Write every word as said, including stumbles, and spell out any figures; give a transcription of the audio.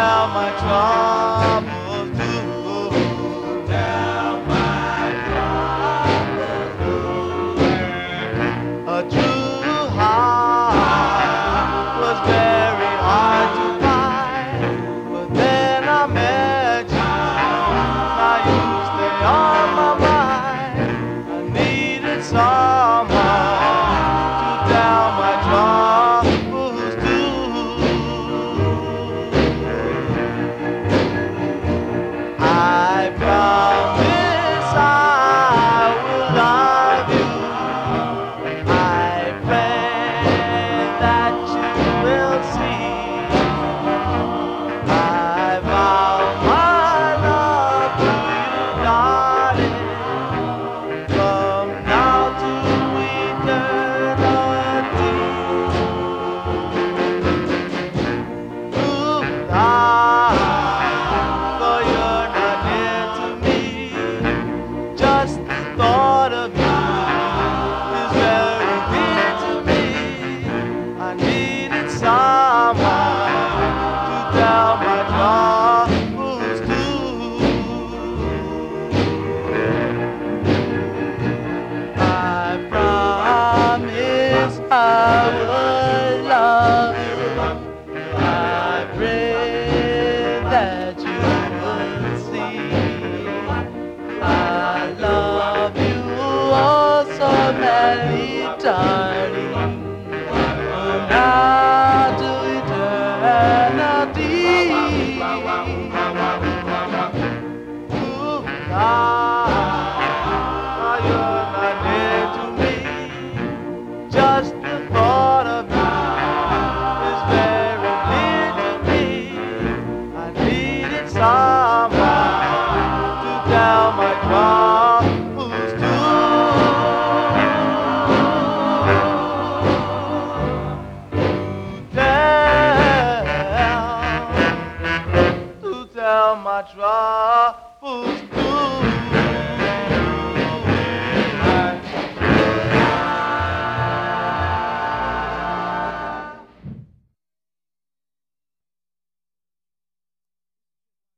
tell my troubles to tell my troubles to a true heart was very hard to find, but then I met you. Now you stay on my mind. I needed someone to tell my troubles to. I promise I will love you. I pray that you will see. I vow my love to you, darling, from now to eternity. Ooh, ah, though you're not near to me, just the thought of you is very dear to me. I needed someone to tell my troubles to. I promise I will love you. I pray that you will see. I love you oh so madly, darling, from now to eternity. Ooh, ah, you're not near to me. Just the thought of you is very dear to me. I needed someone to tell my troubles to. To tell, to tell my troubles